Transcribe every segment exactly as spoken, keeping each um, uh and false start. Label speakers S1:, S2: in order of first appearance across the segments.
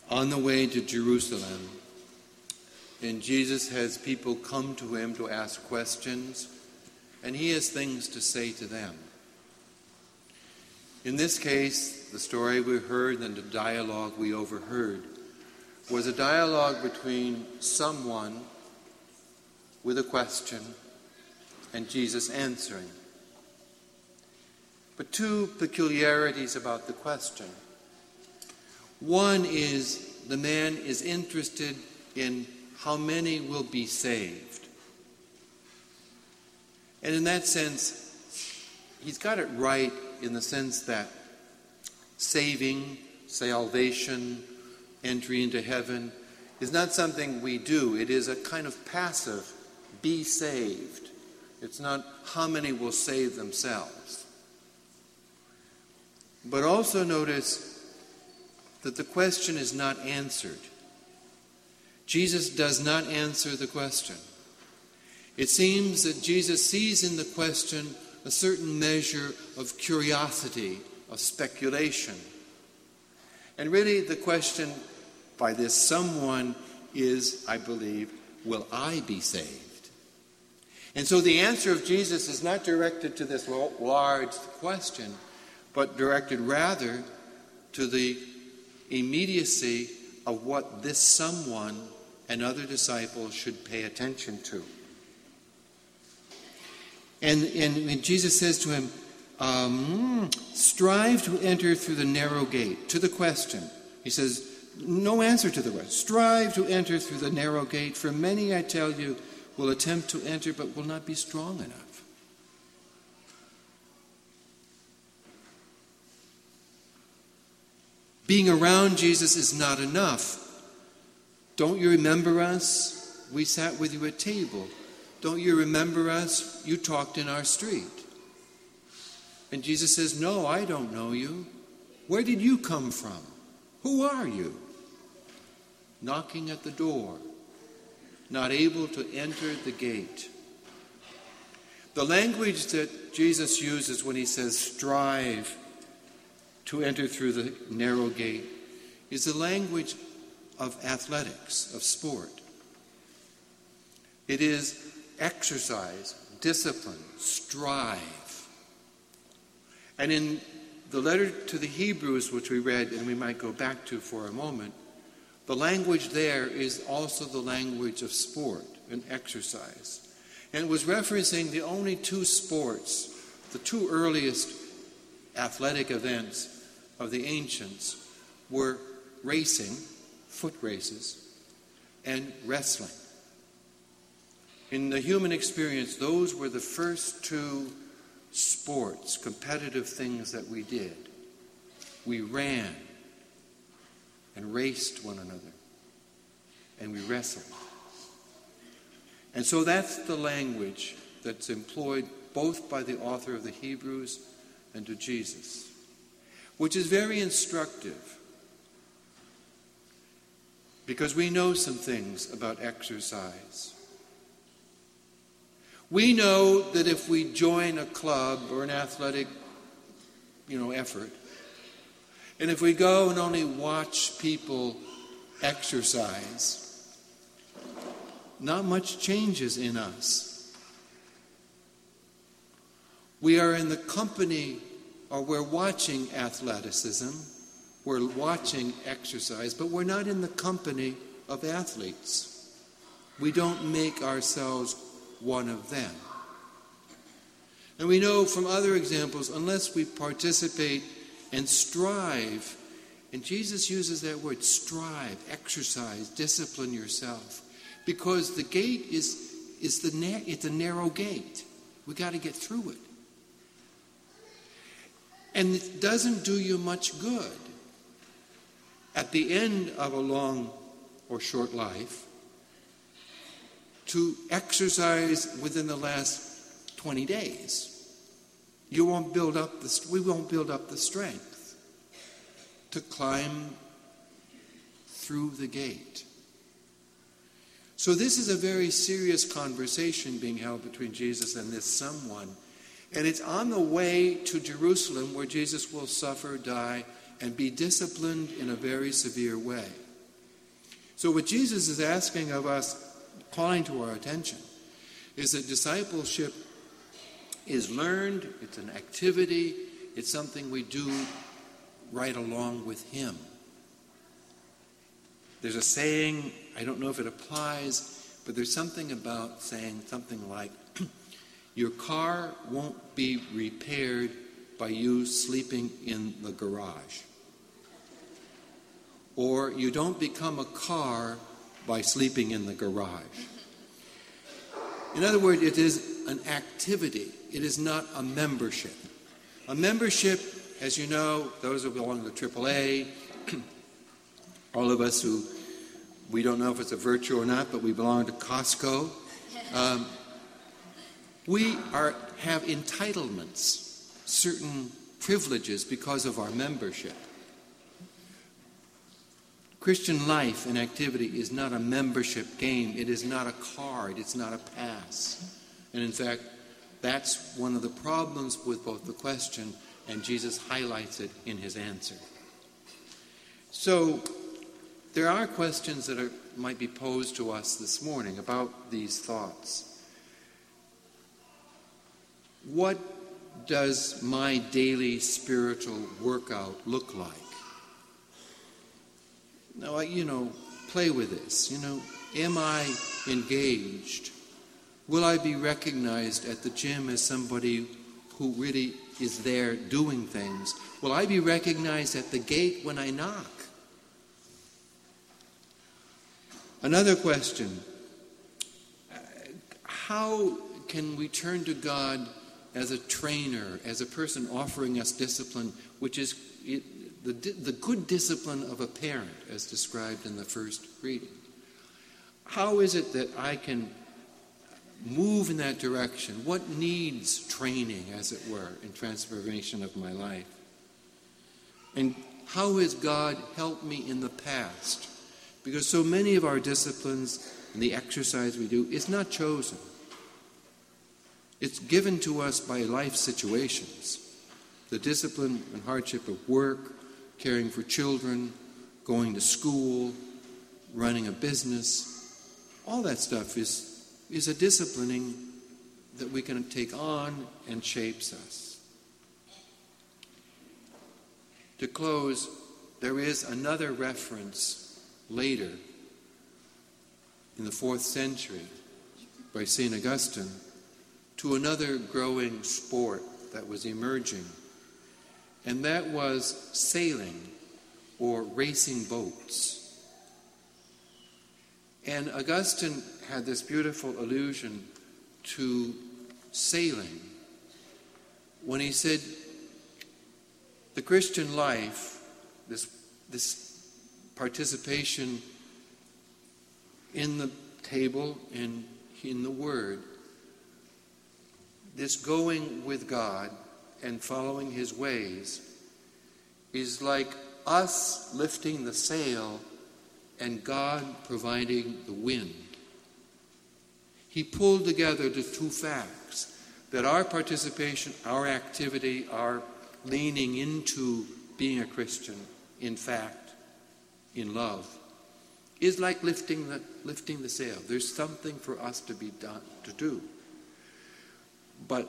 S1: on the way to Jerusalem, and Jesus has people come to him to ask questions, and he has things to say to them. In this case, the story we heard and the dialogue we overheard was a dialogue between someone with a question and Jesus answering. But two peculiarities about the question. One is the man is interested in how many will be saved. And in that sense, he's got it right in the sense that saving, salvation, entry into heaven is not something we do. It is a kind of passive, be saved. It's not how many will save themselves. But also notice that the question is not answered. Jesus does not answer the question. It seems that Jesus sees in the question a certain measure of curiosity, of speculation. And really the question by this someone is, I believe, will I be saved? And so the answer of Jesus is not directed to this large question, but directed rather to the immediacy of what this someone and other disciples should pay attention to. And, and, and Jesus says to him, um, strive to enter through the narrow gate. To the question, he says, no answer to the question. Strive to enter through the narrow gate, for many, I tell you, will attempt to enter but will not be strong enough. Being around Jesus is not enough. Don't you remember us? We sat with you at table. Don't you remember us? You talked in our street. And Jesus says, no, I don't know you. Where did you come from? Who are you? Knocking at the door, not able to enter the gate. The language that Jesus uses when he says strive to enter through the narrow gate is the language of athletics, of sport. It is exercise, discipline, strive. And in the letter to the Hebrews, which we read and we might go back to for a moment, the language there is also the language of sport and exercise. And it was referencing the only two sports, the two earliest athletic events of the ancients were racing, foot races, and wrestling. In the human experience, those were the first two sports, competitive things that we did. We ran and raced one another, and we wrestled. And so that's the language that's employed both by the author of the Hebrews and to Jesus, which is very instructive because we know some things about exercise. We know that if we join a club or an athletic, you know, effort, and if we go and only watch people exercise, not much changes in us. We are in the company, or we're watching athleticism, we're watching exercise, but we're not in the company of athletes. We don't make ourselves one of them. And we know from other examples, unless we participate and strive, and Jesus uses that word, strive, exercise, discipline yourself, because the gate is is the na- it's a narrow gate. We got to get through it. And it doesn't do you much good at the end of a long or short life to exercise within the last twenty days. You won't build up the, we won't build up the strength to climb through the gate. So this is a very serious conversation being held between Jesus and this someone. And it's on the way to Jerusalem where Jesus will suffer, die, and be disciplined in a very severe way. So what Jesus is asking of us, calling to our attention, is that discipleship is learned, it's an activity, it's something we do right along with him. There's a saying, I don't know if it applies, but there's something about saying something like, your car won't be repaired by you sleeping in the garage. Or you don't become a car by sleeping in the garage. In other words, it is an activity. It is not a membership. A membership, as you know, those who belong to triple A, all of us who, we don't know if it's a virtue or not, but we belong to Costco. Um, we are have entitlements, certain privileges because of our membership. Christian life and activity is not a membership game. It is not a card. It's not a pass. And in fact, that's one of the problems with both the question, and Jesus highlights it in his answer. So there are questions that are, might be posed to us this morning about these thoughts. What does my daily spiritual workout look like? Now, you know, play with this. You know, am I engaged? Will I be recognized at the gym as somebody who really is there doing things? Will I be recognized at the gate when I knock? Another question, how can we turn to God as a trainer, as a person offering us discipline, which is it, the, the good discipline of a parent, as described in the first reading? How is it that I can move in that direction? What needs training, as it were, in transformation of my life? And how has God helped me in the past? Because so many of our disciplines and the exercise we do is not chosen. It's given to us by life situations. The discipline and hardship of work, caring for children, going to school, running a business, all that stuff is, is a disciplining that we can take on and shapes us. To close, there is another reference later in the fourth century by Saint Augustine to another growing sport that was emerging, and that was sailing or racing boats. And Augustine had this beautiful allusion to sailing when he said, the Christian life, this, this participation in the table and in the Word, this going with God and following his ways is like us lifting the sail and God providing the wind. He pulled together the two facts, that our participation, our activity, our leaning into being a Christian, in fact, in love, is like lifting the, lifting the sail. There's something for us to be done, to do. But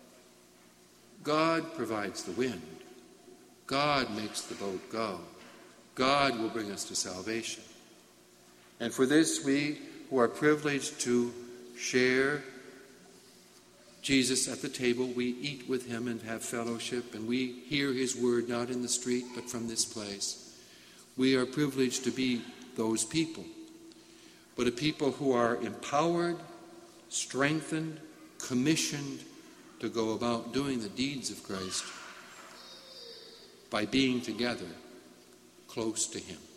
S1: God provides the wind. God makes the boat go. God will bring us to salvation. And for this, we who are privileged to share Jesus at the table, we eat with him and have fellowship, and we hear his word not in the street but from this place. We are privileged to be those people, but a people who are empowered, strengthened, commissioned to go about doing the deeds of Christ by being together close to him.